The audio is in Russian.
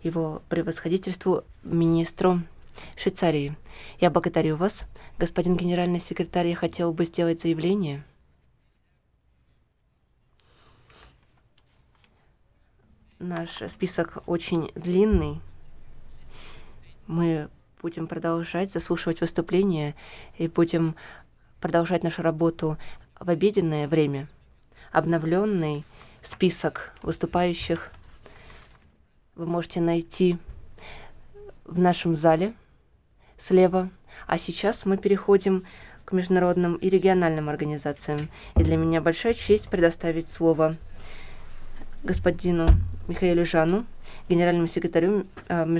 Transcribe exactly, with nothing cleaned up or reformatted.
его превосходительству министру Швейцарии. Я благодарю вас. Господин генеральный секретарь, я хотел бы сделать заявление. Наш список очень длинный. Мы будем продолжать заслушивать выступления и будем продолжать нашу работу в обеденное время. Обновленный список выступающих вы можете найти в нашем зале слева. А сейчас мы переходим к международным и региональным организациям. И для меня большая честь предоставить слово господину Михаилу Жану, генеральному секретарю